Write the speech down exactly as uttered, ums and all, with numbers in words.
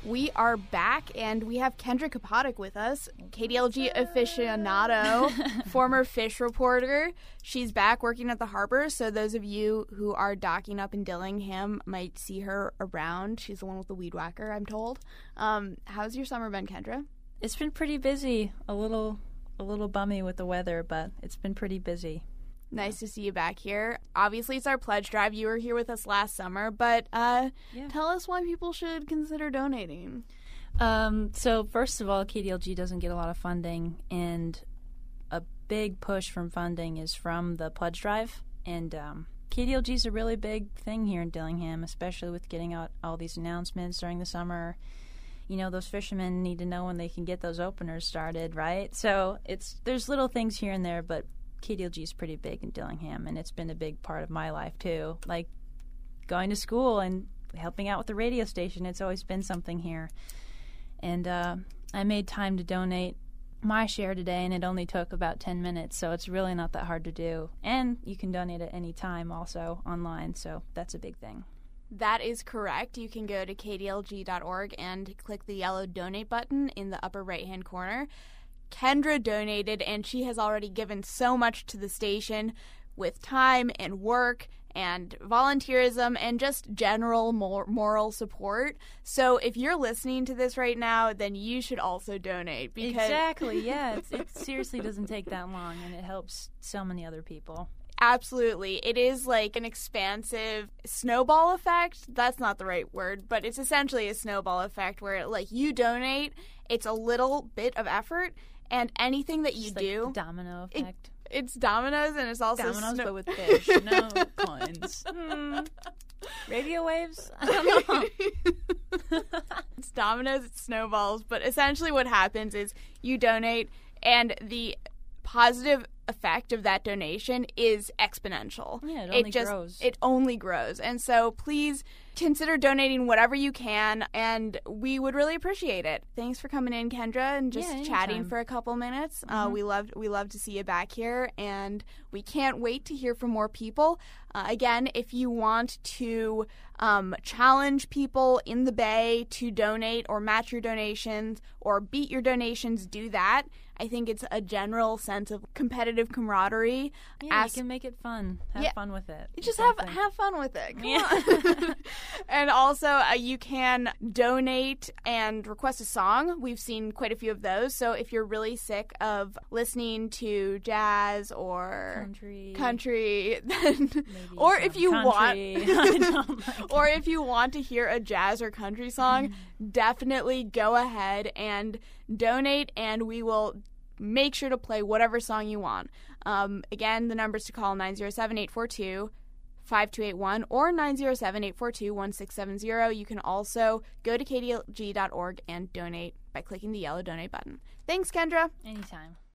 We are back, and we have Kendra Kapotic with us, K D L G aficionado, former fish reporter. She's back working at the harbor, so those of you who are docking up in Dillingham might see her around. She's the one with the weed whacker, I'm told. Um, how's your summer been, Kendra? It's been pretty busy. A little, a little bummy with the weather, but it's been pretty busy. Nice to see you back here. Obviously, it's our pledge drive. You were here with us last summer, but uh, yeah. Tell us why people should consider donating. Um, so, first of all, K D L G doesn't get a lot of funding, and a big push from funding is from the pledge drive. And um, K D L G is a really big thing here in Dillingham, especially with getting out all these announcements during the summer. You know, those fishermen need to know when they can get those openers started, right? So, it's there's little things here and there, but K D L G is pretty big in Dillingham, and it's been a big part of my life, too. Like, going to school and helping out with the radio station, it's always been something here. And uh, I made time to donate my share today, and it only took about ten minutes, so it's really not that hard to do. And you can donate at any time also online, so that's a big thing. That is correct. You can go to k d l g dot org and click the yellow donate button in the upper right-hand corner. Kendra donated, and she has already given so much to the station with time and work and volunteerism and just general mor- moral support. So if you're listening to this right now, then you should also donate. Because exactly, yeah. It's, it seriously doesn't take that long, and it helps so many other people. Absolutely. It is like an expansive snowball effect. That's not the right word, but it's essentially a snowball effect where, like, you donate, it's a little bit of effort, and anything that you Just do, like the domino effect. It, it's dominoes, and it's also dominoes, snow- but with fish, no coins. Hmm. Radio waves? I don't know. It's dominoes, it's snowballs, but essentially what happens is you donate, and the positive effect of that donation is exponential. Yeah, it only it just, grows. It only grows. And so please consider donating whatever you can, and we would really appreciate it. Thanks for coming in, Kendra, and just yeah, chatting for a couple minutes. Mm-hmm. Uh, we love we love to see you back here, and we can't wait to hear from more people. Uh, again, if you want to um, challenge people in the Bay to donate or match your donations or beat your donations, do that. I think it's a general sense of competitive camaraderie. Yeah, Ask, you can make it fun. Have yeah, fun with it. Just exactly. have have fun with it. Come yeah. on. And also, uh, you can donate and request a song. We've seen quite a few of those. So if you're really sick of listening to jazz or country, country, then or if you country. want, or if you want to hear a jazz or country song, mm. definitely go ahead and donate, and we will make sure to play whatever song you want. Um, again, the numbers to call nine zero seven, eight four two, five two eight one or nine zero seven, eight four two, one six seven zero. You can also go to k d l g dot org and donate by clicking the yellow donate button. Thanks, Kendra. Anytime.